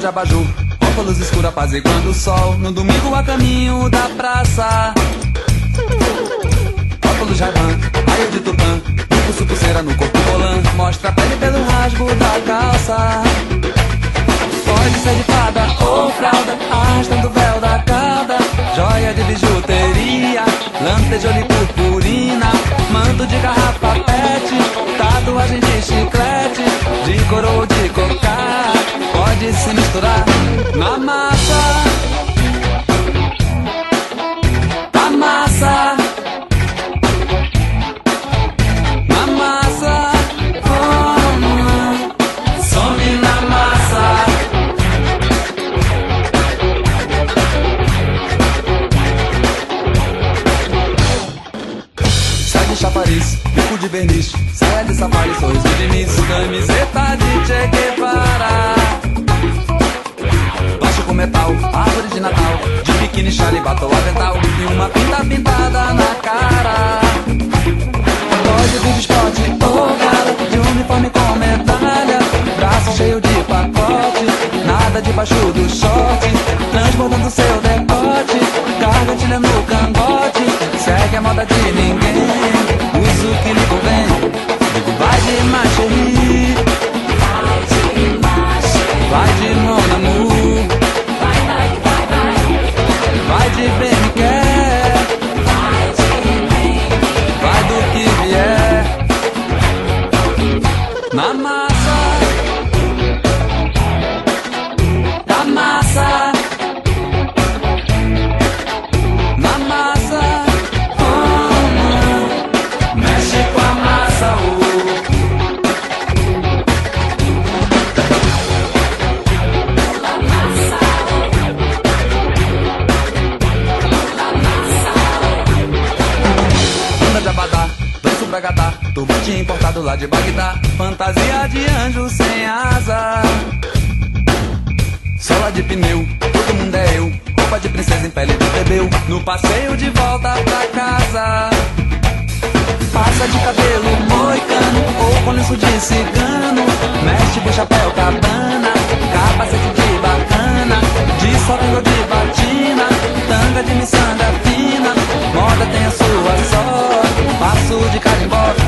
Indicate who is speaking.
Speaker 1: de abajur, óculos escuros apaziguando o sol. No domingo a caminho da praça, óculos Ray-Ban, raio de tupã, no pulso pulseira, no corpo volã. Mostra a pele pelo rasgo da calça. Pode ser de fada ou fralda, arrastando o véu da cauda. Joia de bijuteria, lantejola e purpurina, manto de garrafa pet, tatuagem de chiclete, de coroa ou de cocar. Pode se misturar na massa, na massa, na massa, some na massa. Sai de chafariz, bico de verniz, saia de safari, sorriso de miss, camiseta de Che Guevara, baixo com metal, árvore de Natal, de biquíni, chale, batom, avental e uma pinta pintada na cara. Pode vir de esporte ou gala, de uniforme com medalha, braço cheio de pacote, nada debaixo do short, transbordando seu decote, gargantilha no cangote, segue a moda de ninguém, usa o que lhe convém, digo vai de Machery, vai de Mon Amour, vai de bem quer, vai do que vier, na massa, na massa, na massa, mexe com a massa, anda de abadá, danço pra gadá, turbante importado lá de Bagdá, fantasia de anjo sem asa, sola de pneu, todo mundo é eu, roupa de princesa em pele de plebeu, no passeio de volta pra casa, passa de cabelo moicano, ou com lenço de cigano, mexe com chapéu cabana, capacete de bacana, de solinho de batina, tanga de miçanga fina, moda tem a sua sorte, passo de carimbó,